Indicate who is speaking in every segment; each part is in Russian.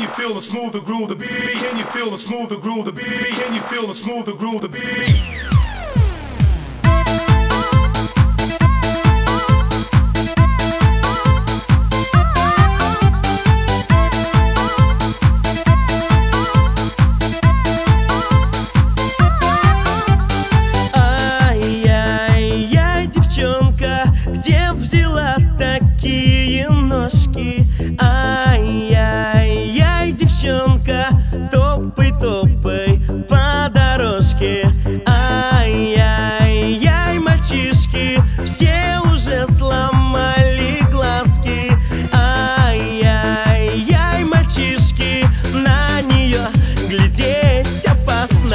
Speaker 1: you feel the smooth, the groove, the beat? Can you feel the smooth, the groove, the beat? Can you feel the smooth, the groove, the beat?
Speaker 2: Где взяла такие ножки? Ай-яй-яй, девчонка, топай-топай по дорожке. Ай-яй-яй, мальчишки, все уже сломали глазки. Ай-яй-яй, мальчишки, на нее глядеть опасно.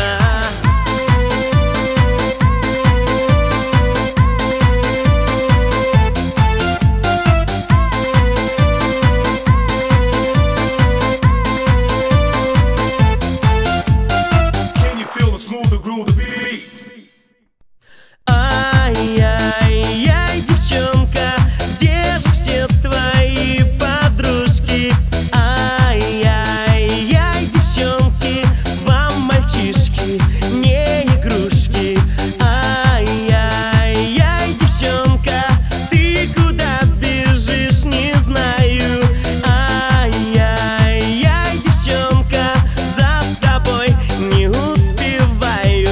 Speaker 2: Ай-яй-яй, девчонка, где же все твои подружки? Ай-яй-яй, девчонки, вам мальчишки не игрушки. Ай-яй-яй, девчонка, ты куда бежишь, не знаю. Ай-яй-яй, девчонка, за тобой не успеваю.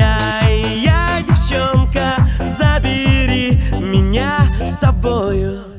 Speaker 2: Забери меня с собою.